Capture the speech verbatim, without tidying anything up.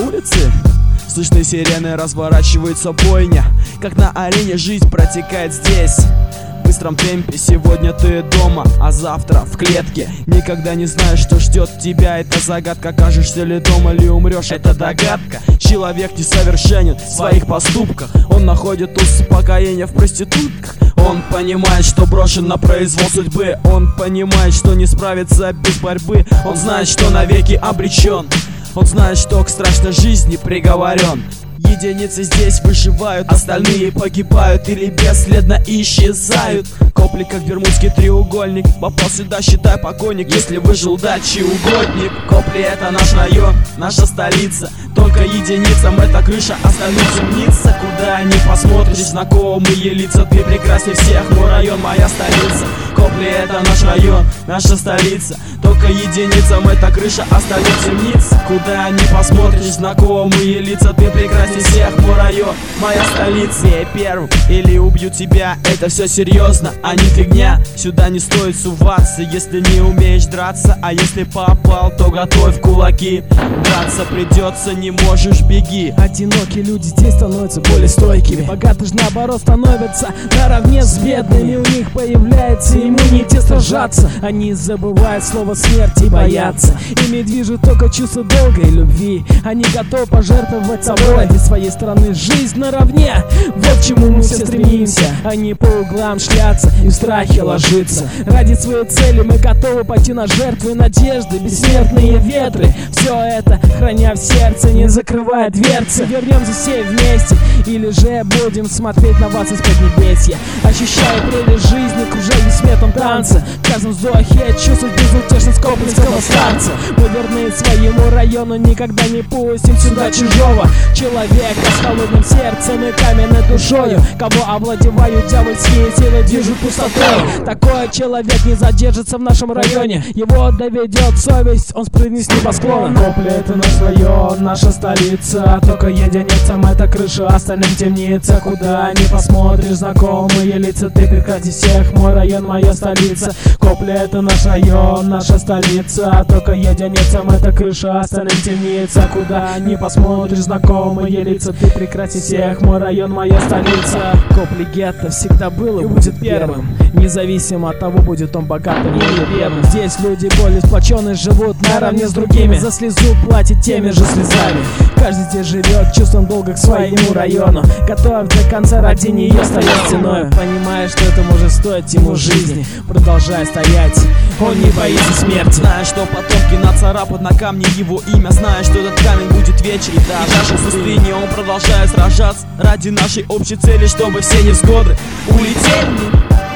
улице слышны сирены, разворачивается бойня. Как на арене жизнь протекает здесь в быстром темпе. Сегодня ты дома, а завтра в клетке. Никогда не знаешь, что ждет тебя. Это загадка, окажешься ли дома, или умрешь, это догадка. Человек несовершенен в своих поступках. Он находит успокоение в проститутках. Он понимает, что брошен на произвол судьбы. Он понимает, что не справится без борьбы. Он знает, что навеки обречен. Он знает, что к страшной жизни приговорен. Единицы здесь выживают, остальные погибают или бесследно исчезают. Копли, как бермудский треугольник. Попал сюда, считай, покойник, если выжил, дачи угодник. Копли — это наш район, наша столица. Только единицам это крыша, остальным темница. Куда ни посмотришь, знакомые лица. Ты прекрасней всех, мой район, моя столица. Копли — это наш район, наша столица. Только единицам это крыша, остальным темница. Куда ни посмотришь, знакомые лица. Ты прекрасней всех, мой район, моя столица. Я первым или убью тебя, это все серьезно, а не фигня. Сюда не стоит суваться, если не умеешь драться. А если попал, то готовь кулаки. Драться придется, не можешь, беги. Одинокие люди здесь становятся более стойкими. Богатые же наоборот становятся наравне с бедными. У них появляется иммунитет сражаться. Они забывают слово смерти и боятся. Ими движет только чувство долга и любви. Они готовы пожертвовать собой ради своей страны. Жизнь наравне, вот к чему мы все стремимся. Они по углам шляться и в страхе ложиться. Ради своей цели мы готовы пойти на жертвы, надежды, бессмертные ветры. Все это храня в сердце, не закрывая дверцы. Вернемся все вместе или же будем смотреть на вас из-под небесья, ощущая прелесть жизни, кружась в светом танца. В каждом вздохе чувствовать безутешность коплинского старца. Мы верны своему району, никогда не пустим сюда чужого человека с холодным сердцем и каменной душою. Кого овладевают дьявольские силы, движут пустотой. Такой человек не задержится в нашем районе. Его доведет совесть, он спрыгнет с небосклона. Копли — это наш район, наша столица. Только единицам это крыша, остальным темница. Куда ни посмотришь, знакомые лица. Ты прекрасней всех, мой район, моя столица. Копли — это наш район, наша столица. Только единицам это крыша, остальным темница. Куда ни посмотришь, знакомые лица. Ты прекрасней всех, мой район, моя столица. Копли гетто всегда был и будет первым, независимо от того, будет он богатым или бедным. Здесь люди более сплоченные, живут наравне с другими. За слезу платят теми же слезами. Каждый здесь живет чувством долга к своему району, готов до конца ради нее стоять стеной. Понимая, что это может стоить ему жизни, продолжая стоять, он не боится смерти. Зная, что потомки нацарапают на камне его имя. Зная, что этот камень будет вечен. И даже в пустыне он продолжает сражаться ради нашей общей цели, чтобы все невзгоды улетели.